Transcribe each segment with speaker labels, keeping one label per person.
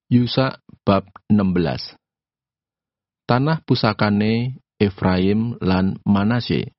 Speaker 1: Yusak bab 16. Tanah pusakane Efraim lan Manasye.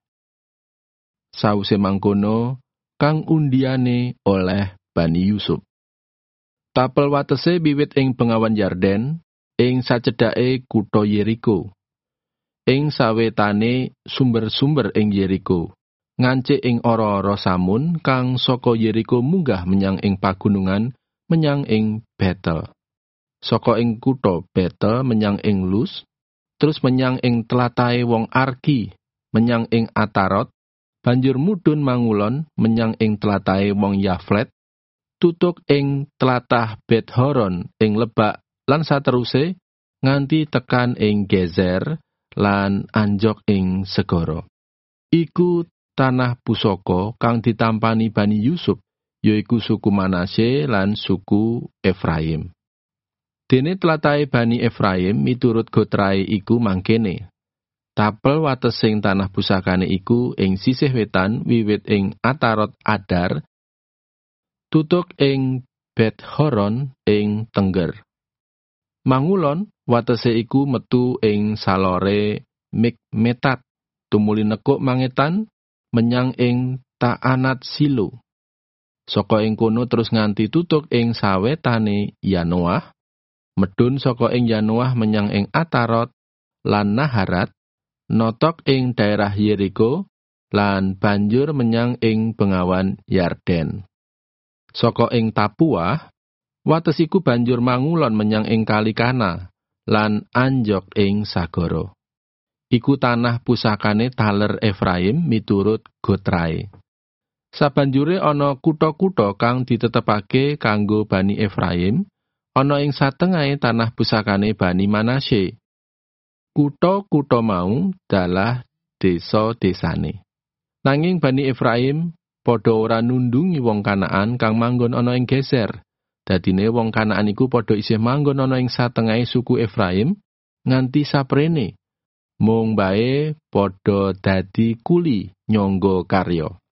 Speaker 1: Sawise mangkono, kang undiane oleh Bani Yusuf. Tapel watese wiwit ing bengawan Yarden, ing sacedhake kutha Yeriko. Ing sawetane sumber-sumber ing Yeriko, ngancik ing ora-ora samun kang saka Yeriko munggah menyang ing pagunungan menyang ing Betel. Saka ing kutha Betel menyang ing Luz, terus menyang ing tlatahé wong Arki, menyang ing Atarot, banjur mudhun mangulon menyang ing tlatahé wong Yaflet, tutuk ing tlatah Bet-Horon ing Lebak lan sateruse nganti tekan ing Gezer lan anjok ing segara. Iku tanah pusaka kang ditampani Bani Yusuf, yaiku suku Manasye lan suku Efraim. Dene tlatahé Bani Efraim miturut gotrae iku mangkene. Tapel watesing tanah pusakane iku ing sisih wetan wiwit ing Atarot Adar, tutuk ing Bet-Horon ing Tengger. Mangulon watese iku metu ing salore Mikmetat, tumuli nekuk mangetan menyang ing Taanat Silo. Saka ing kono terus nganti tutuk ing sawetane Yanoah, medun saka ing Yanoah menyang ing Atarot lan Naharat, notok ing daerah Yeriko lan banjur menyang ing bengawan Yarden. Saka ing Tapuah, wates iku banjur mangulon menyang ing Kali Kana lan anjok ing sagara. Iku tanah pusakane taler Efraim miturut gotrae. Sabanjure ana kutha-kutha kang ditetepake kanggo Bani Efraim, ana ing satengahe tanah pusakane Bani Manasye. Kutha-kutha mau dalah desa-desane. Nanging Bani Efraim padha ora nundungi wong Kanaan kang manggon ana ing Geser. Dadine wong Kanaan iku padha isih manggon ana ing satengahe suku Efraim nganti saprene. Mung bae padha dadi kuli nyangga karya.